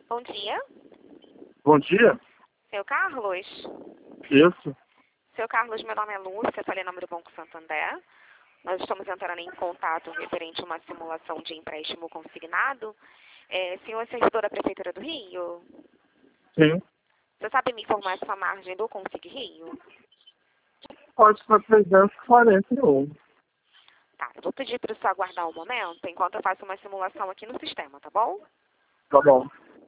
Bom dia, Bom dia. seu Carlos. Isso. Seu Carlos, meu nome é Lúcia, falei em nome do Banco Santander. Nós estamos entrando em contato referente a uma simulação de empréstimo consignado. Senhor é servidor da Prefeitura do Rio? Sim. Você sabe me informar sua margem do Consig Rio? Pode ser 341. Tá, eu vou pedir para o senhor aguardar um momento enquanto eu faço uma simulação aqui no sistema, tá bom? Tá bom.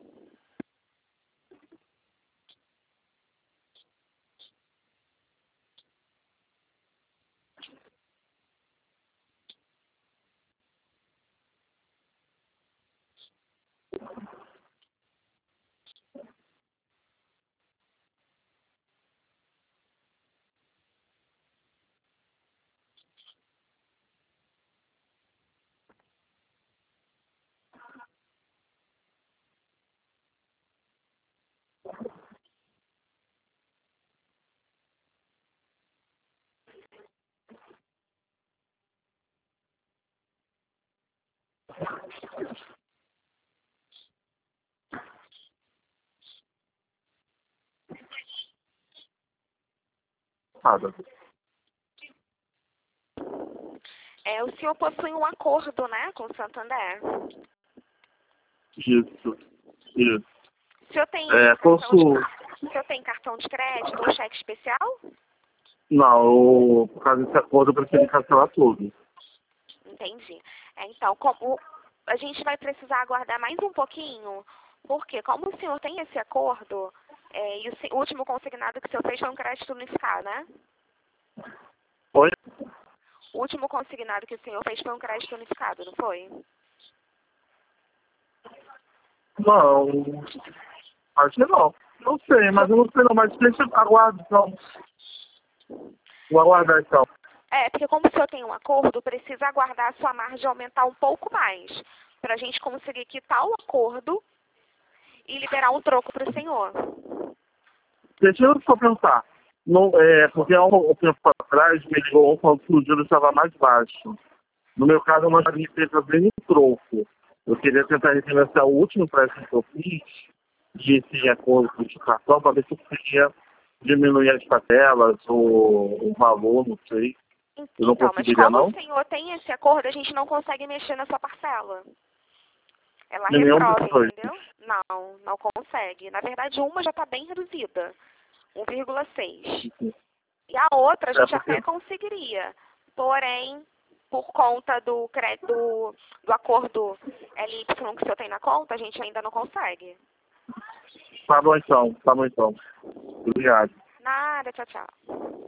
Nada. O senhor possui um acordo, né, com o Santander? Isso. Isso. O senhor tem, o senhor tem cartão de crédito ou cheque especial? Não, por causa desse acordo eu preferi cancelar tudo. Entendi. Então, como a gente vai precisar aguardar mais um pouquinho, porque como o senhor tem esse acordo, e o último consignado que o senhor fez foi um crédito unificado, né? Oi? O último consignado que o senhor fez foi um crédito unificado, não foi? Não. Acho que não. Não sei, mas eu não sei não. Mas deixa eu aguardar então. Vou aguardar então. Porque como o senhor tem um acordo, precisa aguardar a sua margem aumentar um pouco mais, para a gente conseguir quitar o acordo e liberar um troco para o senhor. Deixa eu só pensar. Não, porque há um tempo atrás me ligou falando que o juros estava mais baixo. No meu caso, eu não gostaria de fazer um troco. Eu queria tentar refinanciar o último empréstimo que eu fiz de esse acordo de cartão para ver se eu podia diminuir as parcelas ou o valor, não sei. Eu não Então, mas conseguiria, como não? o senhor tem esse acordo, a gente não consegue mexer na sua parcela. Ela Nenhum dos reprova, dois. entendeu? Não consegue. Na verdade, uma já está bem reduzida, 1,6. E a outra a gente Porque, até conseguiria. Porém, por conta do acordo LY que o senhor tem na conta, a gente ainda não consegue. tá bom então, tá bom então. Obrigado. Nada, tchau, tchau.